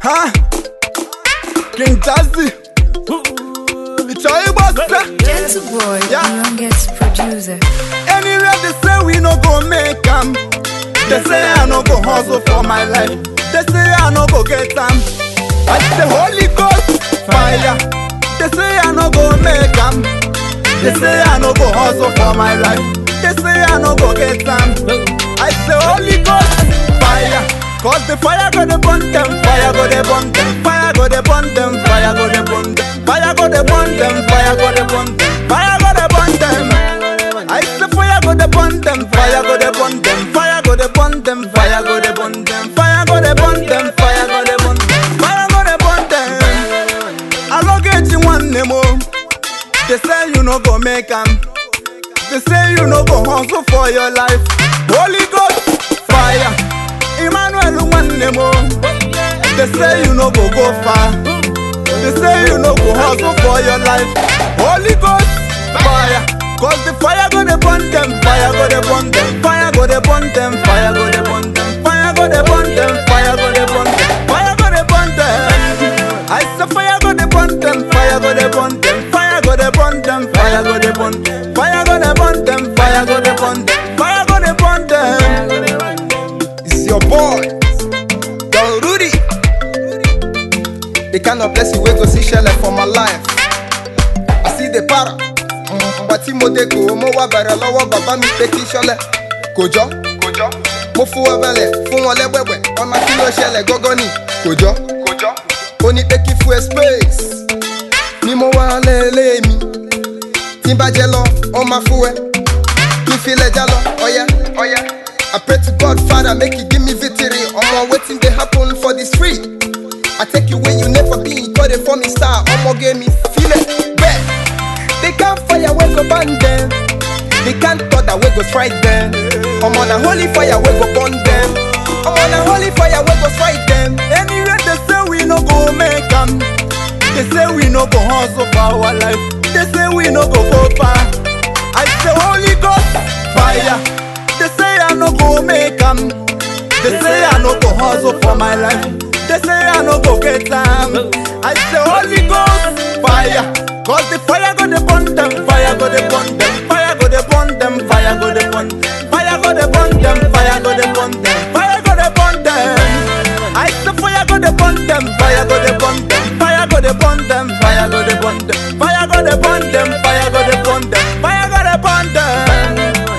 Huh? King Jazzy. It's all about Gentle boy, yeah. the youngest producer. Anywhere they say we no go make them. They say I no go hustle for my life. They say I no go get them. I say Holy Ghost fire. They say I no go make them. They say I no go hustle for my life. They say I no go get them. I say Holy Ghost fire. Cause the fire go the burn them, fire go the burn them, fire go the burn them, fire go the burn them, fire go the burn them, fire go the burn them, fire go the burn them. I say fire go the burn them, fire go the burn them, fire go the burn them, fire go the burn them, fire go the burn them, fire go the burn them, fire go the burn them. I look at you one name. They say you no go make 'em. They say you no go hustle for your life. Holy Ghost fire. Emmanuel one name. They say you no go far. They say you no go hustle for your life. Holy Ghost fire. Cause the fire go the burn them, fire go the burn them, fire go the burn them, fire go the burn them, fire go the burn them, fire go the burn them, fire go the burn them. I say fire go the burn them, fire go the burn them, fire go the burn them, fire go the burn them, fire go the burn them, fire go the burn them, fire go the burn them. It's your boy, Don Rudy. The kind of blessing we go see shell for my life. I see the para. Bati mo de ko mo wa bẹ̀rẹ̀ lọ́wọ́ bàbá mi pé kí ṣọlẹ̀ kòjọ́ mo fún wọn bẹ̀lẹ̀ fún wọn lẹ́gbẹ̀gbẹ̀ ọmọ kí ló ṣẹlẹ̀ gọ́gọ́ ni kòjọ́ ó ní pé kí fún ẹ space ni mo wá lẹ́lẹ́ mi tí n bá jẹ lọ ọmọ fún ẹ kí n filẹ̀ já lọ ọ̀yá. I pray to God Father make you give me victory ọmọ wetin dey happen for the street. I take you where you never been call it for me star ọmọ gé mi filẹ̀ bẹ́ẹ̀. They can't fire we go burn them. They can't thought that we go strike them. I'm on a holy fire we go burn them. I'm on a holy fire we go strike them. Anyway they say we no go make 'em. They say we no go hustle for our life. They say we no go far. I say Holy Ghost fire. They say I no go make 'em. They say I no go hustle for my life. They say I no go get them. I say Holy Ghost fire. Cause the fire go the burn them, fire go the burn them, fire go the burn them, fire go the burn them, fire go the burn them, fire go the burn them, fire go the burn them. I say fire go the burn them, fire go the burn them, fire go the burn them, fire go the burn them, fire go the burn them, fire go the burn them, fire go the burn them.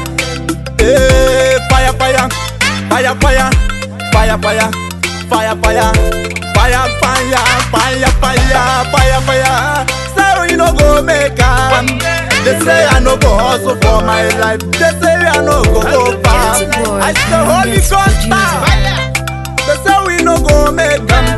Hey, fire, fire, fire, fire, fire, fire, fire, fire, fire, fire, fire, fire, fire. Say we no go make 'em. They say I no go hustle for my life. They say I no go far. I say Holy Ghost fire. They say we no go make 'em.